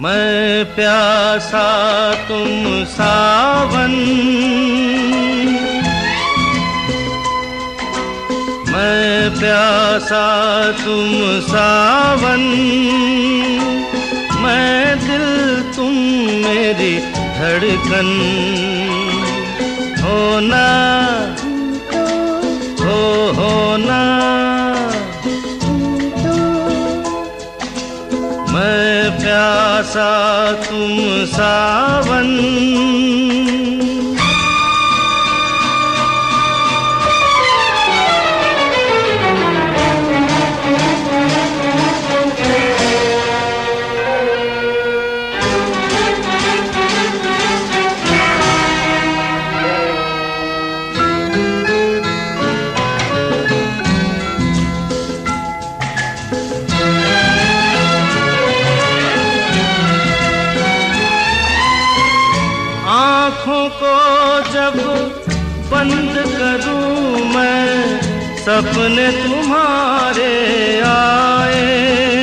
मैं प्यासा तुम सावन, मैं प्यासा तुम सावन, मैं दिल तुम मेरी धड़कन। होना होना मैं प्यासा तुम सावन। आँखों को जब बंद करूं मैं, सपने तुम्हारे आए।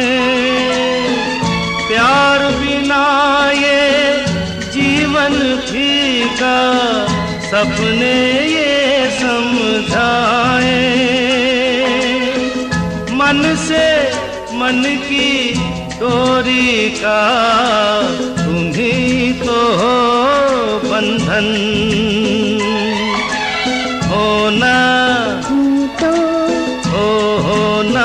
प्यार बिना ये जीवन फीका, सपने ये समझाए। मन से मन की डोरी का तुम्ही तो हो बंधन। होना होना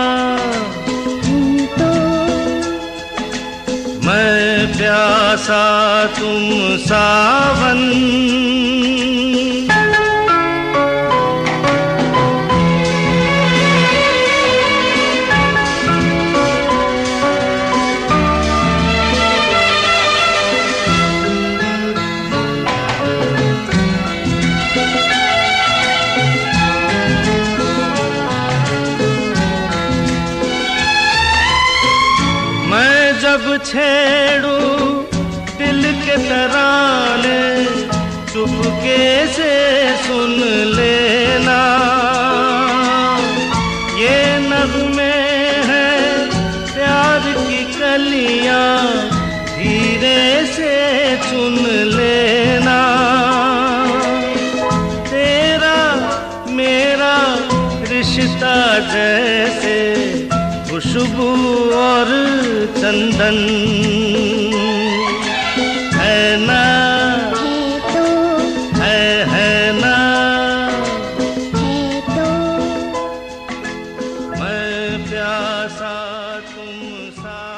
मैं प्यासा तुम सावन। जब छेड़ूं दिल के तराने, चुपके से सुन लेना। ये नग़्मे हैं प्यार की कलियां, धीरे से चुन लेना। तेरा मेरा रिश्ता जैसे खुशबू और चंदन है ना, है ना। मैं प्यासा तुम सा